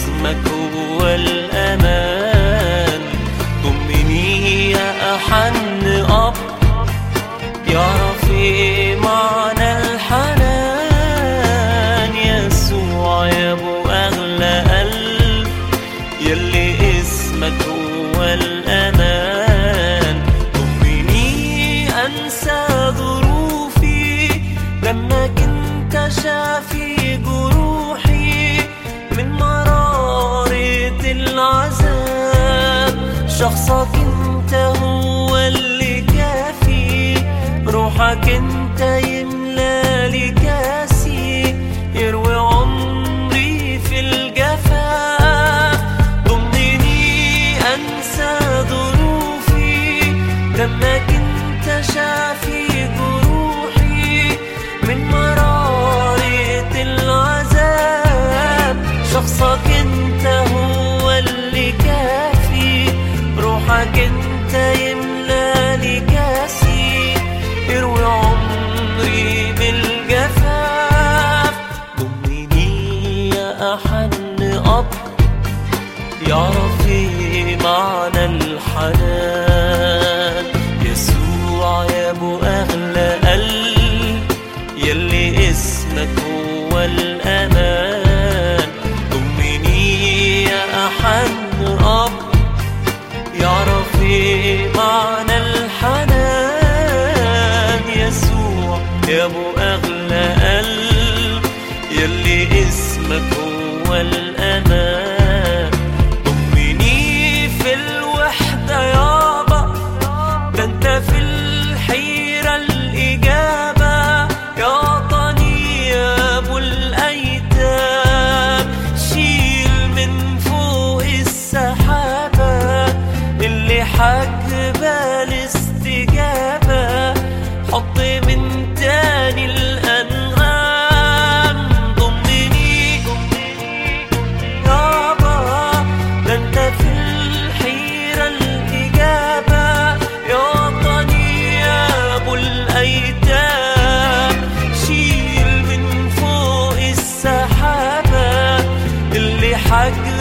اسمك هو الأمان. ضمني يا أحن أب يعرف ايه معنى الحنان. يسوع يا ابو اغلى قلب يلي اسمك هو الامان. ضمني انسى ظروفي لما كنت شافي جروحي من مرارة العذاب. شخصك انت هو اللي كافي، روحك انت يملالي كاسي، يروي عمري في الجفاف. ضمني انسى ظروفي لما كنت شافي جروحي من مرارة العذاب. شخصك انت هو اللي كافي، روحك انت يملالي كاسي، يروي عمري بالجفاف. ضمني يا أحن أب يعرف ايه معنى الحنان. يسوع يا ابو اغلى قلب يلي اسمك هو الأمان. ضمني يا أحن أب يعرف ايه معنى الحنان. يسوع يا ابو اغلى قلب يلي اسمك هو الامان. ضمني في الوحدة يابا، ده انت في الحيرة الاجابة. يا طني يا ابو الايتام، شيل من فوق السحابة اللي حاجبة الاستجابة. حط من تاني الأنغام. ضمني يابا، ده انت في الحيرة الإجابة. يا طني يا أبو الأيتام، شيل من فوق السحابة اللي حاجبة